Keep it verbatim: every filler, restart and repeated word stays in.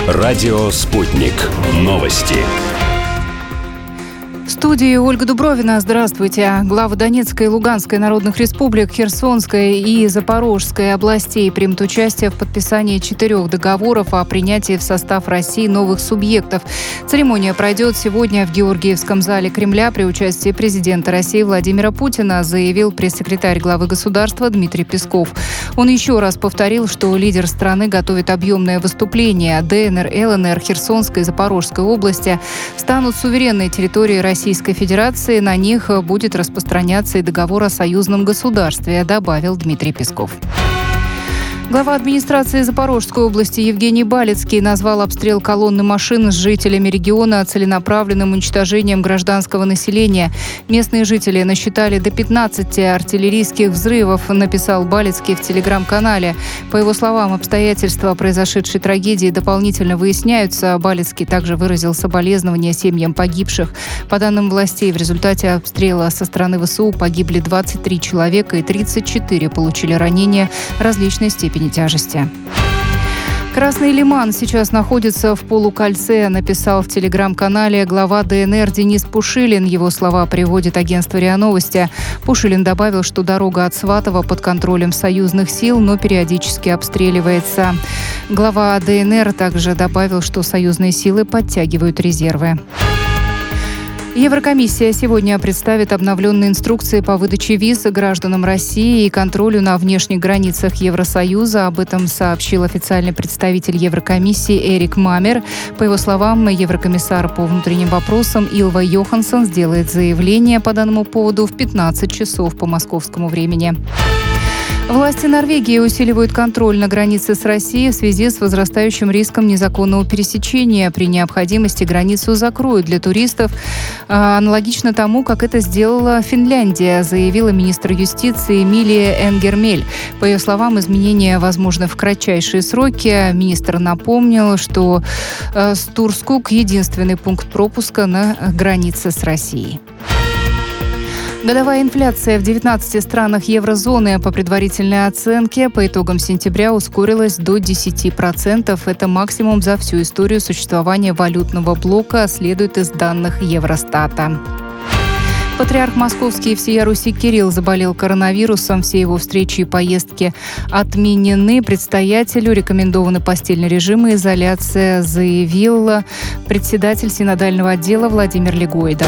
Радио «Спутник». Новости. В студии Ольга Дубровина. Здравствуйте. Главы Донецкой и Луганской народных республик, Херсонской и Запорожской областей примут участие в подписании четырех договоров о принятии в состав России новых субъектов. Церемония пройдет сегодня в Георгиевском зале Кремля при участии президента России Владимира Путина, заявил пресс-секретарь главы государства Дмитрий Песков. Он еще раз повторил, что лидер страны готовит объемное выступление. ДНР, ЛНР, Херсонской и Запорожской области станут суверенной территорией России. Российской Федерации, на них будет распространяться и договор о союзном государстве, добавил Дмитрий Песков. Глава администрации Запорожской области Евгений Балицкий назвал обстрел колонны машин с жителями региона целенаправленным уничтожением гражданского населения. Местные жители насчитали до пятнадцати артиллерийских взрывов, написал Балицкий в телеграм-канале. По его словам, обстоятельства произошедшей трагедии дополнительно выясняются. Балицкий также выразил соболезнования семьям погибших. По данным властей, в результате обстрела со стороны ВСУ погибли двадцать три человека и тридцать четыре получили ранения различной степени тяжести. Красный Лиман сейчас находится в полукольце, написал в телеграм-канале глава ДНР Денис Пушилин. Его слова приводит агентство РИА Новости. Пушилин добавил, что дорога от Сватова под контролем союзных сил, но периодически обстреливается. Глава ДНР также добавил, что союзные силы подтягивают резервы. Еврокомиссия сегодня представит обновленные инструкции по выдаче виз гражданам России и контролю на внешних границах Евросоюза. Об этом сообщил официальный представитель Еврокомиссии Эрик Мамер. По его словам, еврокомиссар по внутренним вопросам Илва Йоханссон сделает заявление по данному поводу в пятнадцать часов по московскому времени. Власти Норвегии усиливают контроль на границе с Россией в связи с возрастающим риском незаконного пересечения. При необходимости границу закроют для туристов, аналогично тому, как это сделала Финляндия, заявила министр юстиции Эмилия Энгермель. По ее словам, изменения возможны в кратчайшие сроки. Министр напомнил, что Стурскук – единственный пункт пропуска на границе с Россией. Годовая инфляция в девятнадцати странах еврозоны по предварительной оценке по итогам сентября ускорилась до десяти процентов. Это максимум за всю историю существования валютного блока, следует из данных Евростата. Патриарх Московский и всея Руси Кирилл заболел коронавирусом. Все его встречи и поездки отменены. Предстоятелю рекомендованы постельный режим и изоляция, заявил председатель синодального отдела Владимир Легойда.